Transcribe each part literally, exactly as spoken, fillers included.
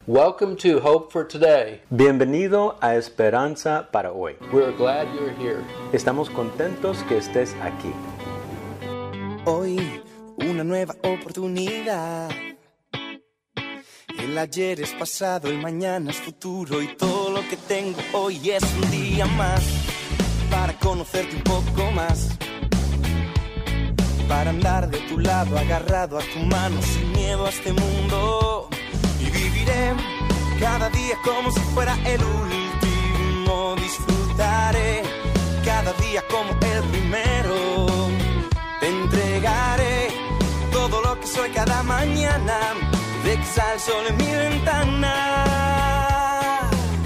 Welcome to Hope for Today. Bienvenido a Esperanza para hoy. We're glad you're here. Estamos contentos que estés aquí. Hoy, una nueva oportunidad. El ayer es pasado, el mañana es futuro y todo lo que tengo hoy es un día más para conocerte un poco más, para andar de tu lado agarrado a tu mano sin miedo a este mundo. Y viviré cada día como si fuera el último. Disfrutaré cada día como el primero. Te entregaré todo lo que soy cada mañana. De que sale el sol en mi ventana.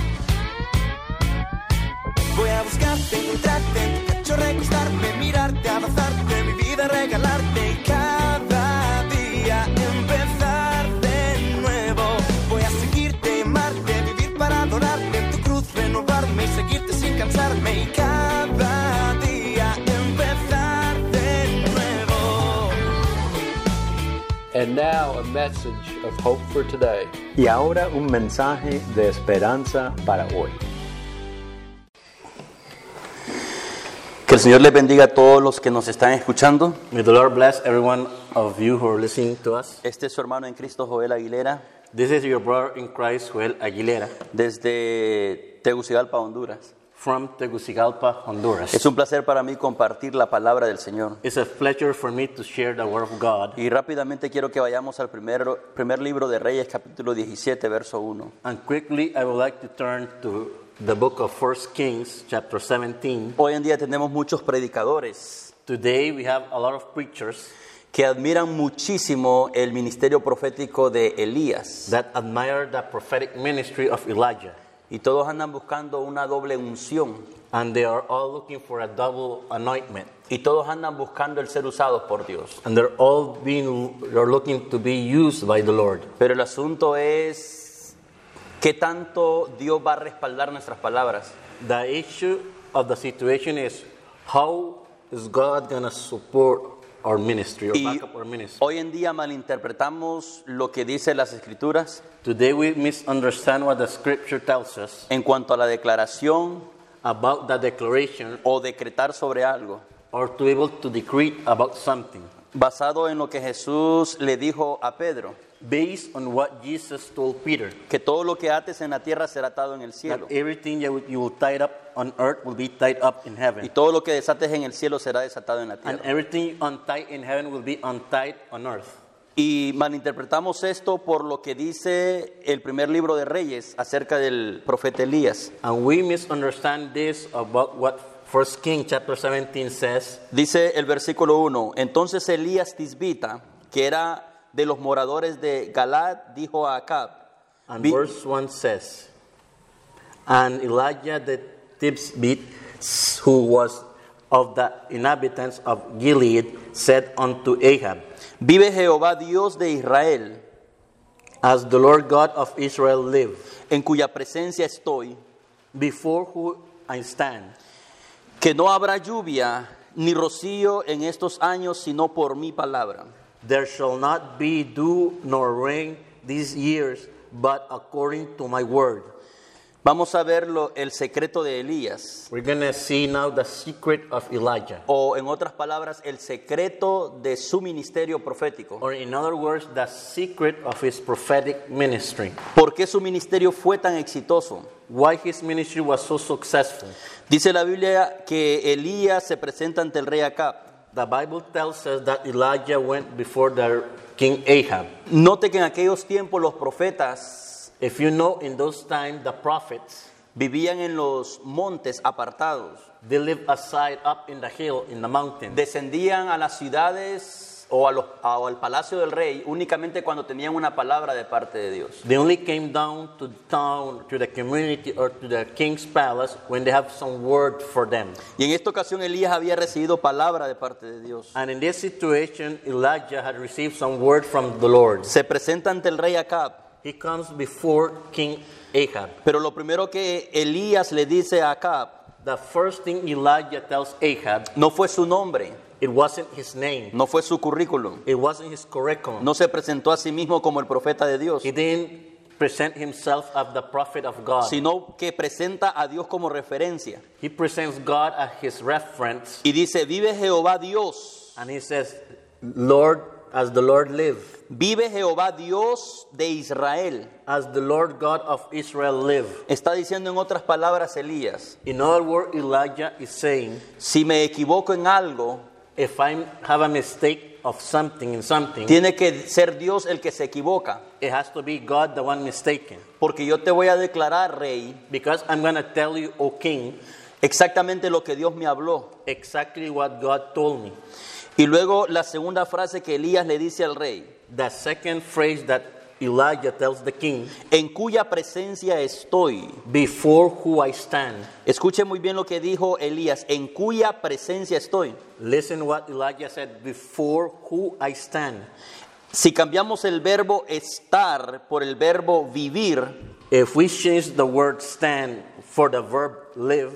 Voy a buscarte, encontrarte en tu pecho, recostarme, mirarte, abrazarte, mi vida regalarte y cada día empezar de nuevo. Voy a seguirte, amarte, vivir para adorarte, en tu cruz renovarme y seguirte sin cansarme y cada día empezar de nuevo. And now a message of hope for today. Y ahora un mensaje de esperanza para hoy. Que el Señor les bendiga a todos los que nos están escuchando. May the Lord bless every one of you who are listening to us. Este es su hermano en Cristo, Joel Aguilera, This is your brother in Christ, Joel Aguilera, desde Tegucigalpa, Honduras. from Tegucigalpa, Honduras. Es un placer para mí compartir la palabra del Señor. It's a pleasure for me to share the word of God. Y rápidamente quiero que vayamos al primer, primer libro de Reyes, capítulo diecisiete, verso uno. And quickly, I would like to turn to the book of First Kings, chapter seventeen. Hoy en día tenemos muchos predicadores Today, we have a lot of preachers que admiran muchísimo el ministerio profético de Elías. that admire the prophetic ministry of Elijah. Y todos andan buscando una doble unción. And they are all looking for a double anointment. Y todos andan buscando el ser usados por Dios. And they're all being, they're looking to be used by the Lord. Pero el asunto es qué tanto Dios va a respaldar nuestras palabras. The issue of the situation is how is God going to support our ministry or Y back up our ministry? hoy en día malinterpretamos lo que dicen las Escrituras Today we misunderstand what the scripture tells us en cuanto a la declaración about the declaration o decretar sobre algo, or to be able to decree about something basado en lo que Jesús le dijo a Pedro, based on what Jesus told Peter, que todo lo que ates en la tierra será atado en el that cielo, everything you you will tie up on earth will be tied up in y heaven, todo lo que desates en el cielo será desatado en la and tierra. everything untied in heaven will be untied on earth. Y malinterpretamos esto por lo que dice el primer libro de Reyes acerca del profeta Elías. And we misunderstand this about what First Kings chapter seventeen says. Dice el versículo uno, entonces Elías Tisbita, que era de los moradores de Galad, dijo a Acab, And Vi- verse one says, and Elijah the Tishbite, who was of the inhabitants of Gilead, said unto Ahab, vive Jehová Dios de Israel, as the Lord God of Israel live, en cuya presencia estoy, before whom I stand, que no habrá lluvia ni rocío en estos años sino por mi palabra. there shall not be dew nor rain these years, but according to my word. Vamos a ver lo- el secreto de Elías, We're going to see now the secret of Elijah, o en otras palabras, el secreto de su ministerio profético. or in other words, the secret of his prophetic ministry. ¿Por qué su ministerio fue tan exitoso? Why his ministry was so successful. Dice la Biblia que Elías se presenta ante el rey Acab. The Bible tells us that Elijah went before the King Ahab. Note que en aquellos tiempos los profetas If you know, in those times, the prophets, vivían en los montes apartados, they lived aside up in the hill, in the mountain. descendían a las ciudades o, a los, a- o al palacio del rey únicamente cuando tenían una palabra de parte de Dios. They only came down to the town, to the community, or to the king's palace when they have some word for them. Y en esta ocasión Elías había recibido palabra de parte de Dios. And in this situation, Elijah had received some word from the Lord. Se presenta ante el rey Acab, He comes before King Ahab. pero lo primero que Elías le dice a Acab The first thing Elijah tells Ahab, no fue su nombre, it wasn't his name. no fue su currículum, It wasn't his curriculum. no se presentó a sí mismo como el profeta de Dios. He didn't present himself as the prophet of God. sino que presenta a Dios como referencia. He presents God as his reference, Y dice, vive Jehová Dios, and he says, Lord, as the Lord live, vive Jehová Dios de Israel. as the Lord God of Israel live. Está diciendo en otras palabras Elías, In other words, Elijah is saying, si me equivoco en algo, if I have a mistake of something in something, tiene que ser Dios el que se equivoca, it has to be God the one mistaken. porque yo te voy a declarar, rey, Because I'm going to tell you, O king, exactamente lo que Dios me habló. exactly what God told me. Y luego la segunda frase que Elías le dice al rey, The second phrase that Elijah tells the king, en cuya presencia estoy. before who I stand. Escuche muy bien lo que dijo Elías, en cuya presencia estoy. Listen what Elijah said, before who I stand. Si cambiamos el verbo estar por el verbo vivir, If we change the word stand for the verb live,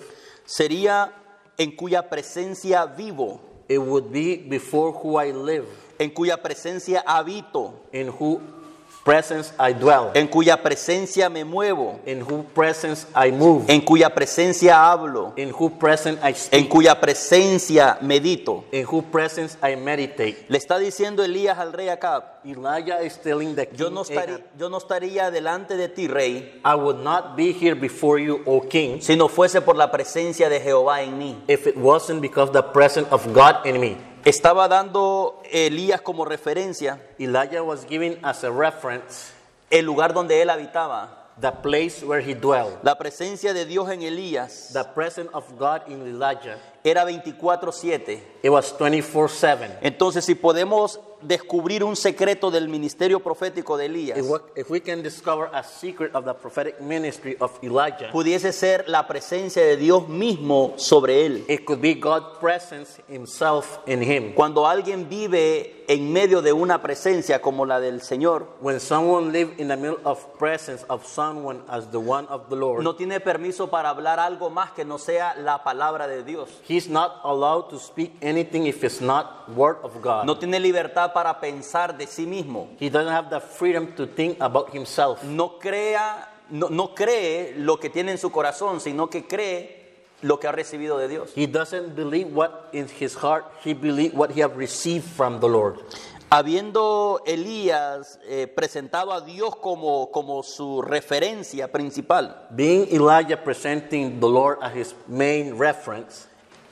sería en cuya presencia vivo, it would be before who I live, en cuya presencia habito, in who presence I dwell, en cuya presencia me muevo, in who presence I move, en cuya presencia hablo, in who presence I en speak, cuya presencia medito. in who presence I meditate. Le está diciendo Elías al rey Acab, Elijah is telling the yo king, no, estaría, Ahab, yo no estaría delante de ti, rey, I would not be here before you, O king, si no fuese por la presencia de Jehová en mí. if it wasn't because the presence of God in me. Estaba dando Elías como referencia Elijah was given as a reference el lugar donde él habitaba. the place where he dwelled. La presencia de Dios en Elías The presence of God in Elijah, era veinticuatro siete. it was twenty-four seven. Entonces, si podemos descubrir un secreto del ministerio profético de Elías, If we, if we can discover a secret of the prophetic ministry of Elijah, pudiese ser la presencia de Dios mismo sobre él. it could be God's presence himself in him. Cuando alguien vive en medio de una presencia como la del Señor, When someone lives in the middle of presence of someone as the one of the Lord, no tiene permiso para hablar algo más que no sea la palabra de Dios. he's not allowed to speak anything if it's not word of God. No tiene libertad para pensar de sí mismo. He doesn't have the freedom to think about himself. No crea, no, no cree lo que tiene en su corazón, sino que cree lo que ha recibido de Dios. He doesn't believe what in his heart, he believes what he has received from the Lord. Habiendo Elías eh, presentado a Dios como, como su referencia principal, Being Elijah presenting the Lord as his main reference,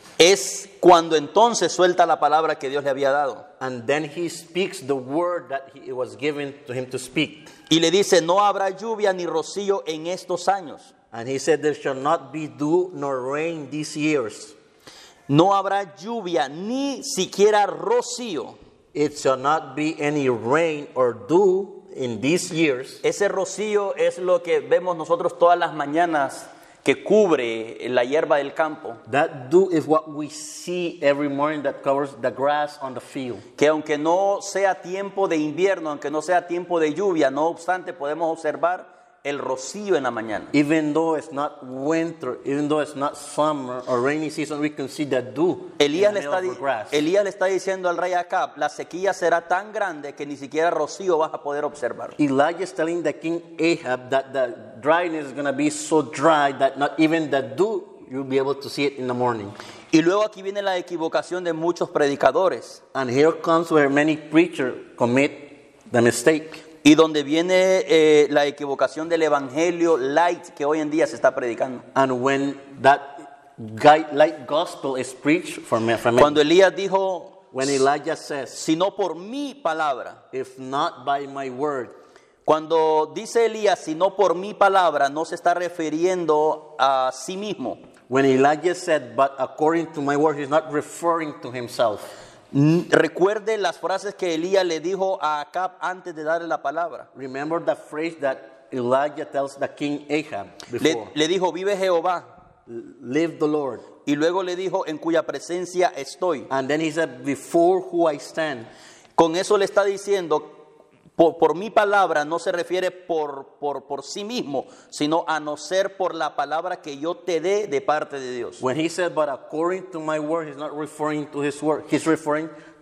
es cuando entonces suelta la palabra que Dios le había dado. and then he speaks the word that he, it was given to him to speak. Y le dice, no habrá lluvia ni rocío en estos años. And he said, there shall not be dew nor rain these years. No habrá lluvia ni siquiera rocío. It shall not be any rain or dew in these years. Ese rocío es lo que vemos nosotros todas las mañanas que cubre la hierba del campo. That dew is what we see every morning that covers the grass on the field. Que aunque no sea tiempo de invierno, aunque no sea tiempo de lluvia, no obstante podemos observar el rocío en la mañana. Even though it's not winter, even though it's not summer or rainy season, we can see the dew Elías in le, the está, middle of the grass. Elías le está diciendo al rey Acab, la sequía será tan grande que ni siquiera rocío vas a poder observar. Elijah is telling the king Ahab that the dryness is going to be so dry that not even the dew you'll be able to see it in the morning. Y luego aquí viene la equivocación de muchos predicadores. And here comes where many preachers commit the mistake. Y donde viene eh, la equivocación del evangelio light que hoy en día se está predicando. And when that guide, light gospel is preached from, from Cuando Elías dijo, when Elijah says, sino por mi palabra. if not by my word, Cuando dice Elías, sino por mi palabra, no se está refiriendo a sí mismo. when Elijah said, but according to my word, he's not referring to himself. Recuerde las frases que Elías le dijo a Acab antes de darle la palabra. Remember the phrase that Elijah tells the king Ahab Le, before. le dijo, vive Jehová. Live the Lord. Y luego le dijo, en cuya presencia estoy. And then he said, before who I stand. Con eso le está diciendo, por, por mi palabra no se refiere por, por, por sí mismo, sino a no ser por la palabra que yo te dé de parte de Dios. When he said, but according to my word, he's not referring to his word. He's referring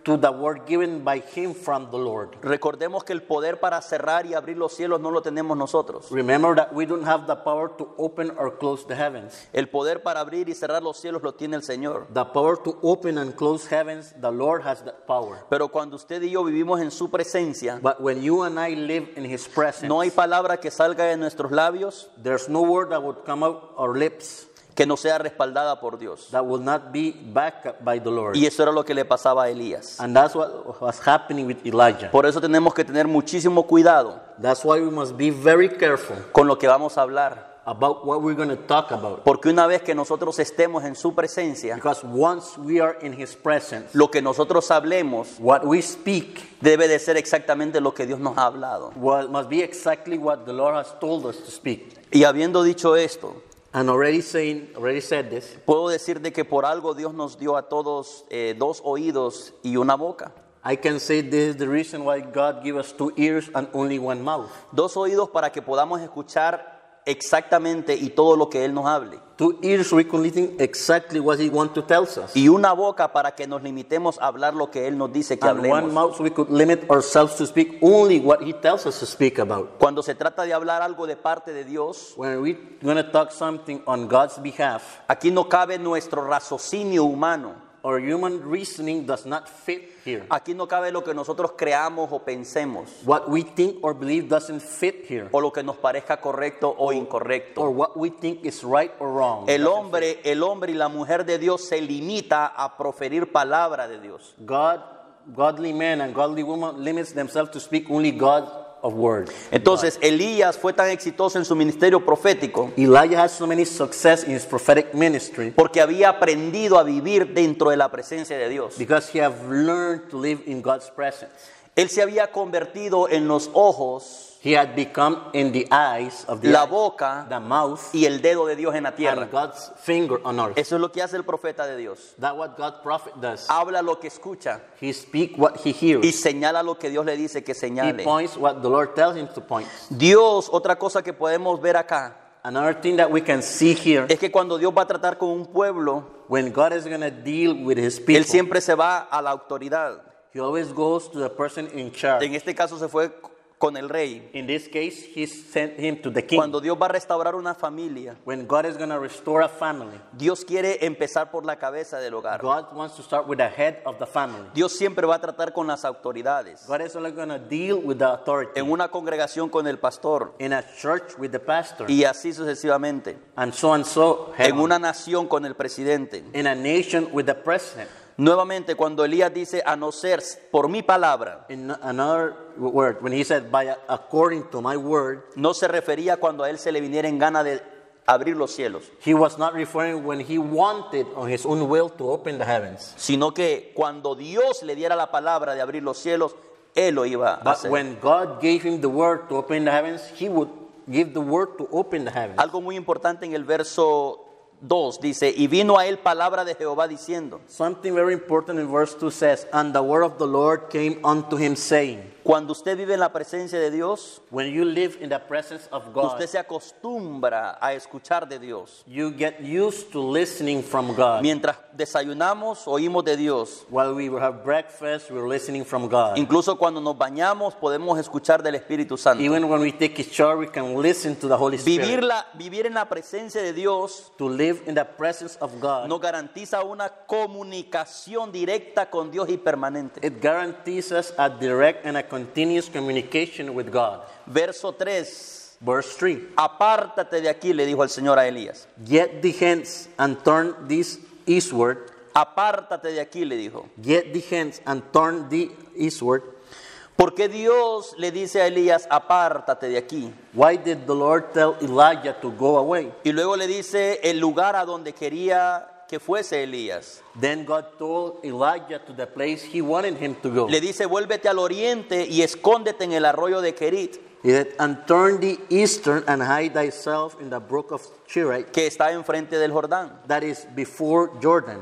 to the word given by him from the Lord. Recordemos que el poder para cerrar y abrir los cielos no lo tenemos nosotros. Remember that we don't have the power to open or close the heavens. El poder para abrir y cerrar los cielos lo tiene el Señor. The power to open and close heavens, the Lord has that power. Pero cuando usted y yo vivimos en su presencia, But when you and I live in his presence, no hay palabra que salga de nuestros labios there's no word that would come out our lips que no sea respaldada por Dios. that will not be backed up by the Lord. Y eso era lo que le pasaba a Elías. And that's what was happening with Elijah. Por eso tenemos que tener muchísimo cuidado That's why we must be very careful con lo que vamos a hablar. about what we're going to talk about. Porque una vez que nosotros estemos en su presencia, Because once we are in his presence, lo que nosotros hablemos what we speak debe de ser exactamente lo que Dios nos ha hablado. wa- must be exactly what the Lord has told us to speak. Y habiendo dicho esto, And already saying, already said this, puedo decir de que por algo Dios nos dio a todos eh, dos oídos y una boca. I can say this is the reason why God gave us two ears and only one mouth. Dos oídos para que podamos escuchar exactamente y todo lo que Él nos hable. Two ears so we can listen exactly what he wants to tell us. Y una boca para que nos limitemos a hablar lo que Él nos dice que And one hablemos. mouth so we could limit ourselves to speak only what he tells us to speak about. Cuando se trata de hablar algo de parte de Dios, When we're going to talk something on God's behalf, aquí no cabe nuestro raciocinio humano. our human reasoning does not fit here. Aquí no cabe lo que nosotros creamos o pensemos, What we think or believe doesn't fit here. o lo que nos parezca correcto o Or incorrecto. what we think is right or wrong. El hombre, el hombre y la mujer de Dios se limita a proferir palabra de Dios. God, godly man and godly woman limits themselves to speak only God of word. Entonces, Elías fue tan exitoso en su ministerio profético Elijah has so many success in his prophetic ministry porque había aprendido a vivir dentro de la presencia de Dios. because he have learned to live in God's presence. Él se había convertido en los ojos, He had become in the eyes of the, la eyes, boca the mouth y el dedo de Dios en la tierra. and God's finger on earth. Eso es lo que hace el profeta de Dios. That's what God's prophet does. Habla lo que escucha He speak what he y hears. señala lo que Dios le dice que He señale. points what the Lord tells him to point. Dios, otra cosa que podemos ver acá, Another thing that we can see here, es que cuando Dios va a tratar con un pueblo, when God is going to deal with his people, Él siempre se va a la autoridad. he always goes to the person in charge. En este caso se fue con el rey. In this case, he sent him to the king. Cuando Dios va a restaurar una familia, When God is going to restore a family, Dios quiere empezar por la cabeza del hogar. God wants to start with the head of the family. Dios siempre va a tratar con las autoridades. God is only going to deal with the authority. En una congregación con el pastor In a church with the pastor. y así sucesivamente. And so and so. head En on. una nación con el presidente. In a nation with the president. Nuevamente, cuando Elías dice, a no ser por mi palabra, In another word, when he said, by according to my word, no se refería cuando a él se le viniera en gana de abrir los cielos, he was not referring when he wanted on his own will to open the heavens. sino que cuando Dios le diera la palabra de abrir los cielos, él lo iba a But hacer. when God gave him the word to open the heavens, he would give the word to open the heavens. Algo muy importante en el verso dos dice, y vino a él palabra de Jehová diciendo. Something very important in verse two says, and the word of the Lord came unto him saying. Cuando usted vive en la presencia de Dios, When you live in the presence of God, usted se acostumbra a escuchar de Dios. you get used to listening from God. Mientras desayunamos, oímos de Dios. While we have breakfast, we're listening from God. Incluso cuando nos bañamos, podemos escuchar del Espíritu Santo. Even when we take a shower, we can listen to the Holy Spirit. Vivir, la, vivir en la presencia de Dios To live in the presence of God, nos garantiza una comunicación directa con Dios y permanente. it guarantees us a direct and a continuous communication with God. Verso tres. Verse three. Apártate de aquí, le dijo el Señor a Elías. Get thee hence and turn this eastward. Apártate de aquí, le dijo. Get thee hence and turn thee eastward. Porque Dios le dice a Elías, apártate de aquí. Why did the Lord tell Elijah to go away? Y luego le dice el lugar a donde quería que fuese Elías. Then God told Elijah to the place he wanted him to go. Le dice, vuélvete al oriente y escóndete en el arroyo de Kerit, He said, and turn thee eastern and hide thyself in the brook of Cherith, que está enfrente del Jordán. that is before Jordan.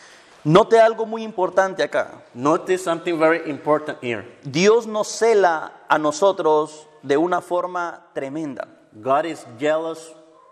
Note algo muy importante acá. Notice something very important here. Dios nos cela a nosotros de una forma tremenda. God is jealous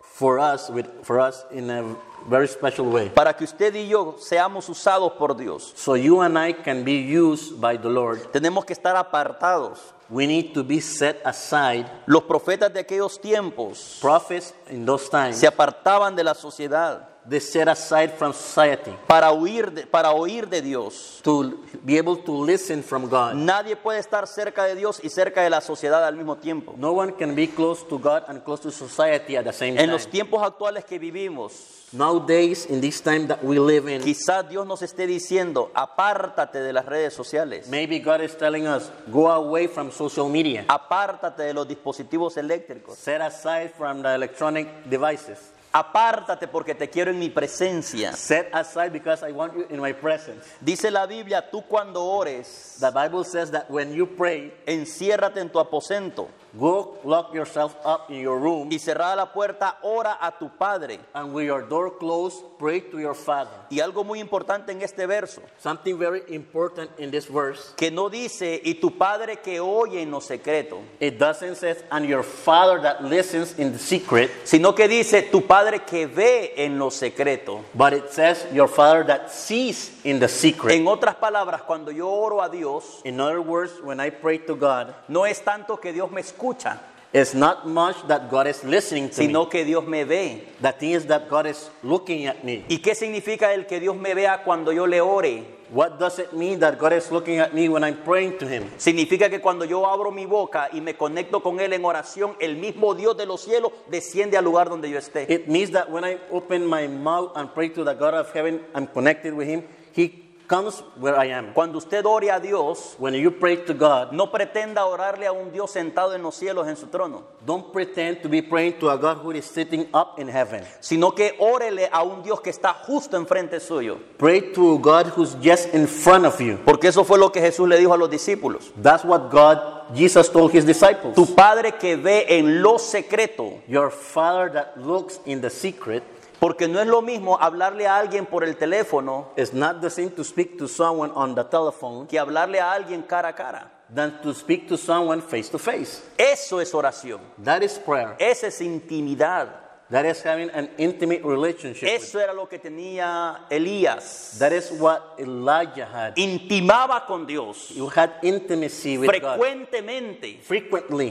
for us, with, for us in a very special way. para que usted y yo seamos usados por Dios. So you and I can be used by the Lord. Tenemos que estar apartados. We need to be set aside. Los profetas de aquellos tiempos Prophets in those times, se apartaban de la sociedad they set aside from society para oír de, para oír de Dios. to be able to listen from God. Nadie puede estar cerca de Dios y cerca de la sociedad al mismo tiempo. No one can be close to God and close to society at the same En time. los tiempos actuales que vivimos, Nowadays, in this time that we live in, quizás Dios nos esté diciendo, apártate de las redes sociales, maybe God is telling us, go away from social media. apártate de los dispositivos eléctricos, Set aside from the electronic devices. apártate porque te quiero en mi presencia. Set aside because I want you in my presence. Dice la Biblia, tú cuando ores, The Bible says that when you pray, enciérrate en tu aposento go lock yourself up in your room, y cerrada la puerta, ora a tu Padre. and with your door closed, pray to your Father. Y algo muy importante en este verso, Something very important in this verse, que no dice, y tu Padre que oye en lo secreto, it doesn't say, and your Father that listens in the secret, sino que dice, tu Padre que ve en lo secreto. but it says, your Father that sees in the secret. En otras palabras, cuando yo oro a Dios, In other words, when I pray to God, no es tanto que Dios me escucha, it's not much that God is listening to me. sino que Dios me ve. The thing is that God is looking at me. ¿Y qué significa el que Dios me vea cuando yo le ore? What does it mean that God is looking at me when I'm praying to Him? Significa que cuando yo abro mi boca y me conecto con Él en oración, el mismo Dios de los cielos desciende al lugar donde yo esté. It means that when I open my mouth and pray to the God of heaven, I'm connected with Him. He comes where I am. Cuando usted ore a Dios, When you pray to God, no pretenda orarle a un Dios sentado en los cielos en su trono, don't pretend to be praying to a God who is sitting up in heaven. sino que órele a un Dios que está justo enfrente suyo. Pray to a God who's just in front of you. Porque eso fue lo que Jesús le dijo a los discípulos. That's what God, Jesus told His disciples. Tu Padre que ve en lo secreto. Your Father that looks in the secret. Porque no es lo mismo hablarle a alguien por el teléfono It's not the same to speak to someone on the telephone que hablarle a alguien cara a cara. than to speak to someone face to face. Eso es oración. That is prayer. Esa es intimidad. That is having an intimate relationship. with- Eso era lo que tenía Elías. That is what Elijah had. Intimaba con Dios You had intimacy with God frecuentemente. frequently,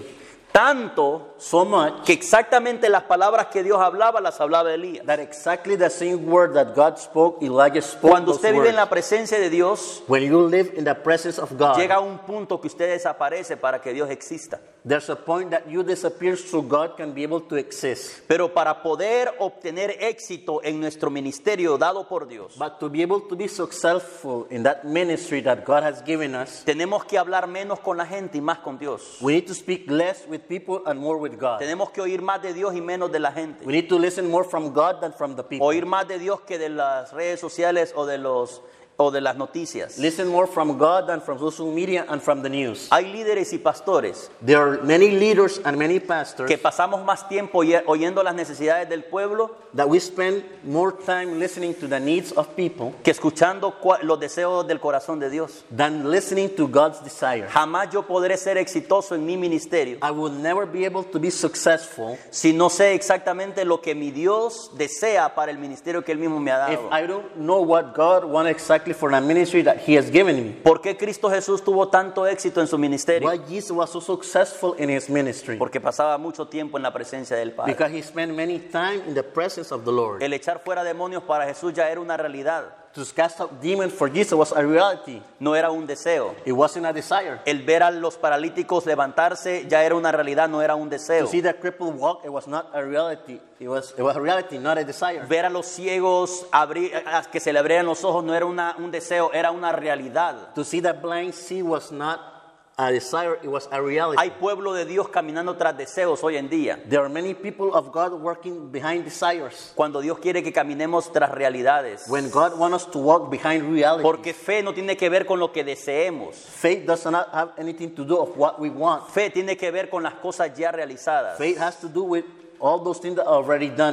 Tanto so much que exactamente las palabras que Dios hablaba las hablaba Elías. that exactly the same word that God spoke, Elijah spoke. Cuando those usted vive en words. la presencia de Dios, When you live in the presence of God, llega a un punto que usted desaparece para que Dios exista. there's a point that you disappear so God can be able to exist. Pero para poder obtener éxito en nuestro ministerio dado por Dios, But to be able to be successful in that ministry that God has given us, tenemos que hablar menos con la gente y más con Dios. we need to speak less with people and more with God. Tenemos que oír más de Dios y menos de la gente. We need to listen more from God than from the people. Oír más de Dios que de las redes sociales o de los o de las noticias. Listen more from God than from social media and from the news. Hay líderes y pastores There are many leaders and many pastors que pasamos más tiempo oye- oyendo las necesidades del pueblo that we spend more time listening to the needs of people que escuchando cua- los deseos del corazón de Dios. than listening to God's desire. Jamás yo podré ser exitoso en mi ministerio I will never be able to be successful si no sé exactamente lo que mi Dios desea para el ministerio que Él mismo me ha if dado. I don't know what God wants exactly for the ministry that He has given me. ¿Por qué Cristo Jesús tuvo tanto éxito en su ministerio? Why Jesus was so successful in His ministry? Porque pasaba mucho tiempo en la presencia del Padre. Because He spent many time in the presence of the Lord. El echar fuera demonios para Jesús ya era una realidad, To cast out demons for Jesus was a reality. no era un deseo. It wasn't a desire. El ver a los paralíticos levantarse ya era una realidad, no era un deseo. To see the crippled walk, it was not a reality. It was, it was a reality, not a desire. Ver a los ciegos abrir, a que se le abrieran los ojos no era una, un deseo, era una realidad. To see the blind see was not a desire, it was a reality. Hay pueblo de Dios caminando tras deseos hoy en día, There are many people of God working behind desires. cuando Dios quiere que caminemos tras realidades. When God wants us to walk behind reality, Porque fe no tiene que ver con lo que deseemos. faith does not have anything to do of what we want. Fe tiene que ver con las cosas ya realizadas. Faith has to do with all those things that are already done.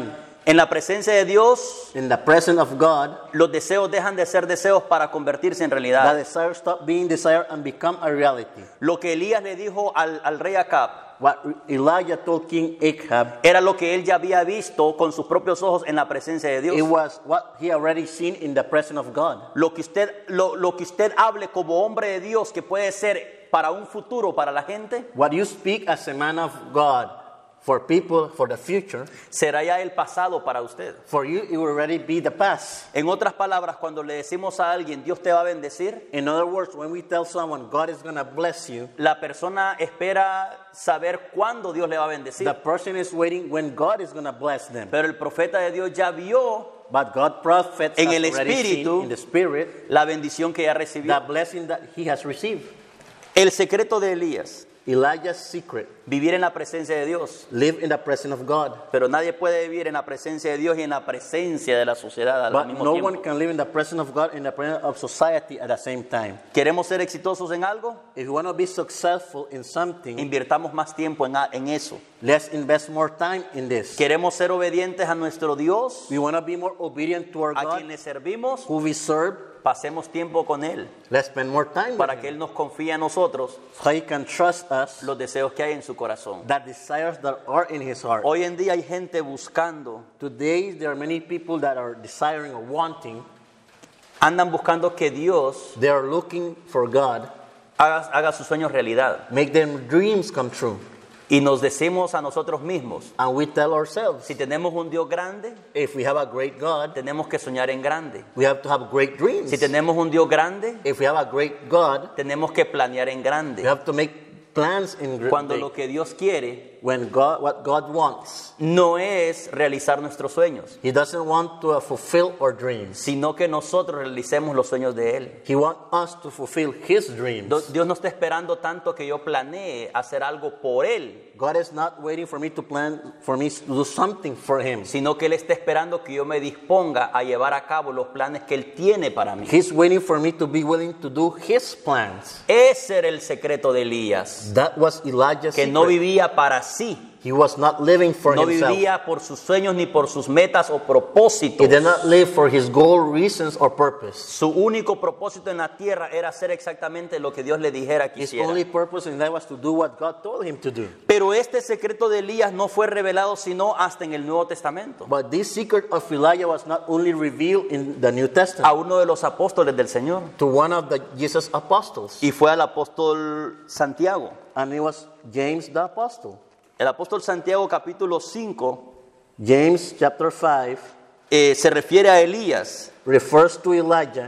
En la presencia de Dios, in the presence of God, los deseos dejan de ser deseos para convertirse en the realidad. desire stop being desire and become a reality. Lo que Elías le dijo al, al rey Acab What Elijah told King Ahab, era lo que él ya había visto con sus propios ojos en la presencia de it Dios. was what he already seen in the presence of God. Lo que usted, lo, lo que usted hable como hombre de Dios, que puede ser para un futuro, para la gente, What you speak as a man of God for people, for the future, será ya el pasado para usted. for you it will already be the past. En otras palabras, cuando le decimos a alguien, Dios te va a bendecir, In other words, when we tell someone God is going to bless you, la persona espera saber cuándo Dios le va a bendecir. the person is waiting when God is going to bless them. Pero el profeta de Dios ya vio But God prophets En has el already espíritu, seen in the spirit la bendición que ya the recibió. blessing that he has received. El secreto de Elías, Elijah's secret, vivir en la presencia de Dios. live in the presence of God. Pero nadie puede vivir en la presencia de Dios y en la presencia de la sociedad al But mismo no tiempo. one can live in the presence of God and the presence of society at the same time. ¿Queremos ser exitosos en algo? If you want to be successful in something, Invirtamos más tiempo en, a- en eso. let's invest more time in this. ¿Queremos ser obedientes a nuestro Dios, We want to be more obedient to our a God, quien le servimos? who we serve. Pasemos tiempo con Él Let's spend more time para with que Him, Él nos confíe a nosotros so He can trust us, los deseos que hay en su corazón. the desires that are in His heart. Hoy en día hay gente buscando, Today, there are many people that are desiring or wanting. andan buscando que Dios They are looking for God, haga, haga sus sueños realidad. make their dreams come true. Y nos decimos a nosotros mismos, And we tell ourselves, si tenemos un Dios grande, if we have a great God, tenemos que soñar en grande. we have to have great dreams. Si tenemos un Dios grande, If we have a great God, tenemos que planear en we grande. have to make plans in great. Cuando lo que Dios quiere When God, what God wants, no es realizar nuestros sueños, He doesn't want to uh, fulfill our dreams. sino que nosotros realicemos los sueños de Él. He wants us to fulfill His dreams. Do- Dios no está esperando tanto que yo planee hacer algo por Él, God is not waiting for me to plan, for me to do something for Him. sino que Él está esperando que yo me disponga a llevar a cabo los planes que Él tiene para mí. He's waiting for me to be willing to do His plans. Ese era el secreto de Elías, That was Elijah's que no secret. vivía para sí, He was not living for no himself. vivía por sus sueños ni por sus metas o He propósitos. did not live for his goal, reasons, or purpose. Su único propósito en la tierra era hacer exactamente lo que Dios le dijera que His hiciera. only purpose in life was to do what God told him to do. Pero este secreto de Elías no fue revelado sino hasta en el Nuevo Testamento, But this secret of Elijah was not only revealed in the New a Testament uno de los apóstoles del Señor, to one of the Jesus apostles, y fue al apóstol Santiago. and it was James the apostle. El apóstol Santiago capítulo cinco James chapter five eh, se refiere a Elías refers to Elijah,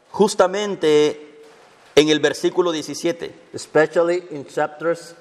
justamente en el versículo diecisiete, especially in chapters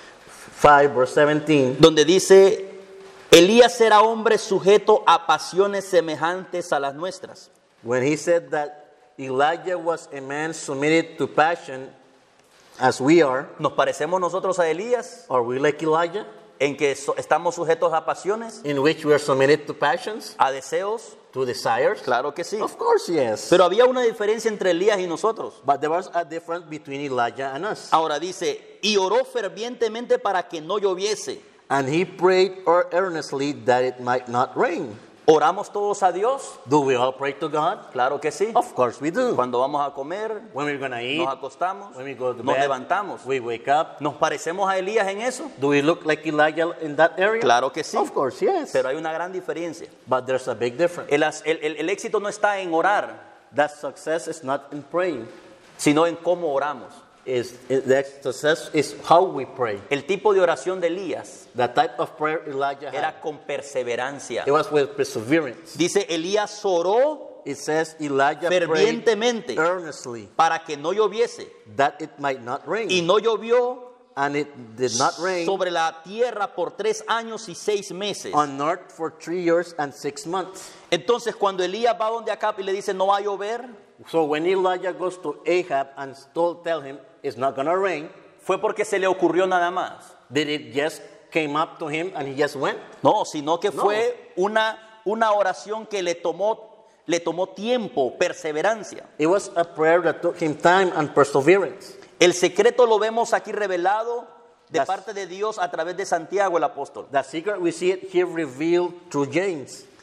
five verse seventeen, donde dice: Elías era hombre sujeto a pasiones semejantes a las nuestras. when he said that Elijah was a man submitted to passion as we are. ¿Nos parecemos nosotros a Elías Are we like Elijah, en que so- estamos sujetos a pasiones, in which we are submitted to passions, a deseos? to desires? Claro que sí. Of course, yes. Pero había una diferencia entre Elías y nosotros. But there was a difference between Elijah and us. Ahora dice: y oró fervientemente para que no lloviese. And he prayed earnestly that it might not rain. ¿Oramos todos a Dios? Do we all pray to God? Claro que sí. Of course we do. Cuando vamos a comer, When we're going to eat, nos acostamos, when we go to nos bed, levantamos. we wake up. ¿Nos parecemos a Elías en eso? Do we look like Elijah in that area? Claro que sí. Of course, yes. Pero hay una gran diferencia. But there's a big difference. El, as- el- el- el éxito no está en orar, That success is not in praying. sino en cómo oramos. Is the success is how we pray. El tipo de oración de Elías The type of prayer Elijah had. era con perseverancia. It was with perseverance. Dice: Elías oró It says Elijah prayed fervientemente earnestly para que no lloviese, that it might not rain. y no llovió And it did not rain sobre la tierra por tres años y seis meses. on earth for three years and six months. Entonces, cuando Elías va donde Acab y le dice: no va a llover, So when Elijah goes to Ahab and told, tell him it's not going to rain, fue porque se le ocurrió nada más. did it just came up to him and he just went? No, sino que No. fue una, una oración que le tomó, le tomó tiempo, perseverancia. It was a prayer that took him time and perseverance. El secreto lo vemos aquí revelado de That's- parte de Dios a través de Santiago el apóstol. The secret, we see it here revealed through James.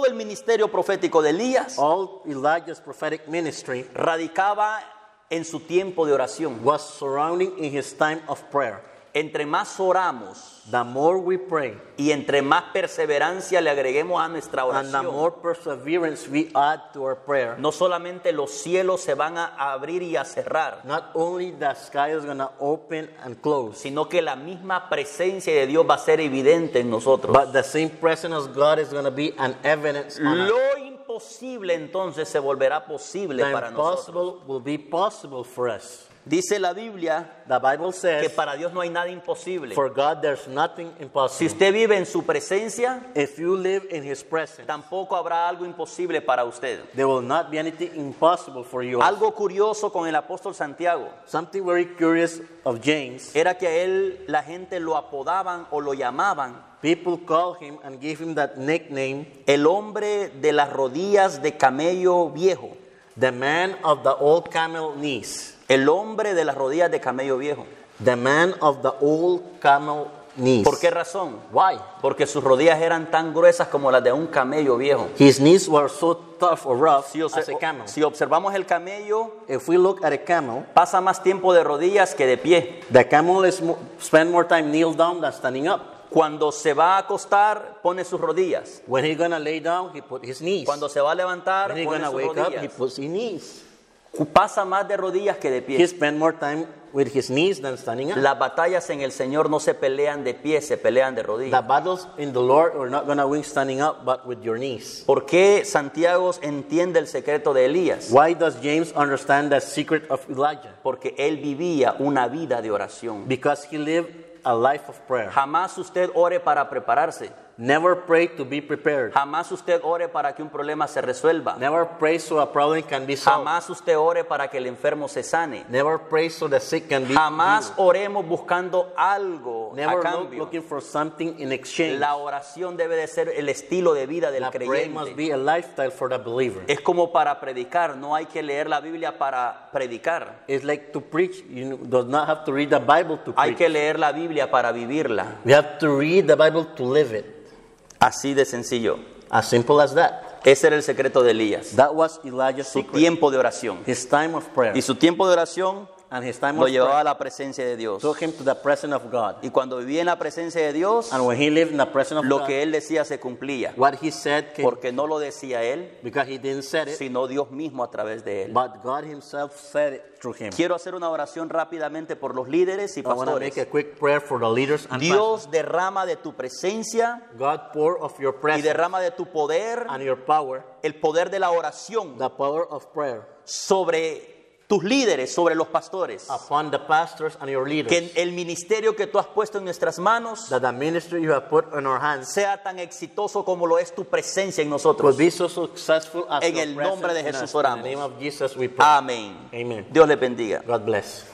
todo el ministerio profético de Elías all Elijah's prophetic ministry radicaba en su tiempo de oración. was surrounding in his time of prayer. Entre más oramos The more we pray y entre más perseverancia le agreguemos a nuestra and the oración, more perseverance we add to our prayer, no solamente los cielos se van a abrir y a cerrar, not only the sky is going to open and close, sino que la misma presencia de Dios va a ser evidente en nosotros. but the same presence of God is going to be an evidence on us. Lo imposible entonces se volverá posible The para nosotros. impossible will be possible for us. Dice la Biblia The Bible que says, para Dios no hay nada imposible. for God there's nothing Si impossible. usted vive en su presencia, If you live in His presence, tampoco habrá algo imposible para usted. there will not be anything impossible for you. Algo curioso con el apóstol Santiago Something very curious of James, era que a él la gente lo apodaban o lo llamaban people call him and give him that nickname, el hombre de las rodillas de camello viejo. the man of the old camel knees. El hombre de las rodillas de camello viejo. The man of the old camel knees. ¿Por qué razón? Why? Porque sus rodillas eran tan gruesas como las de un camello viejo. His knees were so tough or rough Si, as a camel. si observamos el camello, If we look at a camel, pasa más tiempo de rodillas que de pie. the camel is mo- spend more time kneel down than standing up. Cuando se va a acostar, pone sus rodillas. When he's gonna lay down, he put his knees. Cuando se va a levantar, When he's pone gonna sus wake up, he rodillas. puts his knees. Pasa más de rodillas que de He pie. spend more time with his knees than standing up. Las batallas en el Señor no se pelean de pie, se pelean de The rodillas. battles in the Lord are not gonna win standing up, but with your knees. ¿Por qué Santiago entiende el secreto de Elías? Why does James understand the secret of Elijah? Porque él vivía una vida de oración. Because he lived a life of prayer. Jamás usted ore para prepararse. Never pray to be prepared. Jamás usted ore para que un problema se resuelva. Never pray so a problem can be solved. Jamás usted ore para que el enfermo se sane. Never pray so the sick can be Jamás healed. oremos buscando algo a Never look, cambio. looking for something in exchange. La oración debe de ser el estilo de vida del The prayer must creyente. be a lifestyle for the believer. Es como para predicar, no hay que leer la Biblia para predicar. It's like to preach. You do not have to read the Bible to Hay preach. que leer la Biblia para vivirla. We have to read the Bible to live it. Así de sencillo. As simple as that. Ese era el secreto de Elías. That was Elijah's Su secret. tiempo de oración. His time of prayer. Y su tiempo de oración And his time lo of llevaba a prayer la presencia de Dios. took him to the presence of God. Y cuando vivía en la presencia de Dios, And when he lived in the presence of lo God, que él decía se cumplía. what he said came Porque no lo decía él, because he didn't say it, sino Dios mismo a través de él. but God himself said it through him. Quiero hacer una oración rápidamente por los líderes y I want to make a pastores. quick prayer for the leaders and Dios derrama de tu presencia pastors. God pour of your y presence derrama de tu poder, and your power, el poder de la oración the power of prayer, sobre tus líderes, sobre los pastores. upon the pastors and your leaders. Que el ministerio que tú has puesto en nuestras manos That the ministry you have put in our hands sea tan exitoso como lo es tu presencia en could nosotros. be so successful as En your el presence nombre de in Jesús us. In oramos. the name of Jesus we pray. Amén. Amen. Dios le bendiga. God bless.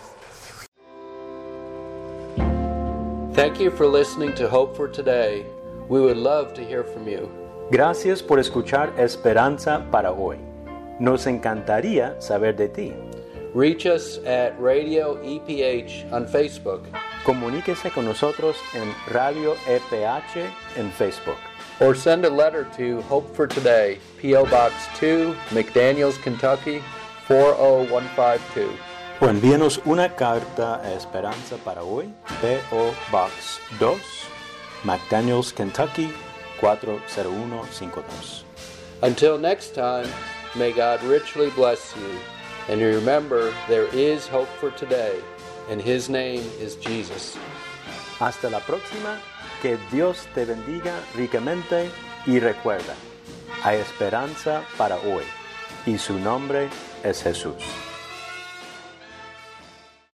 Thank you for listening to Hope for Today. We would love to hear from you. Gracias por escuchar Esperanza para hoy. Nos encantaría saber de ti. Reach us at Radio E P H on Facebook Comuníquese con nosotros en Radio E P H en Facebook or send a letter to Hope for Today, P O Box two, McDaniels, Kentucky four oh one five two. o envíenos una carta a Esperanza para hoy, P O Box dos, McDaniels, Kentucky cuatro cero uno cinco dos. Until next time, may God richly bless you. And remember, there is hope for today, and His name is Jesus. Hasta la próxima, que Dios te bendiga ricamente y recuerda, hay esperanza para hoy y su nombre es Jesús.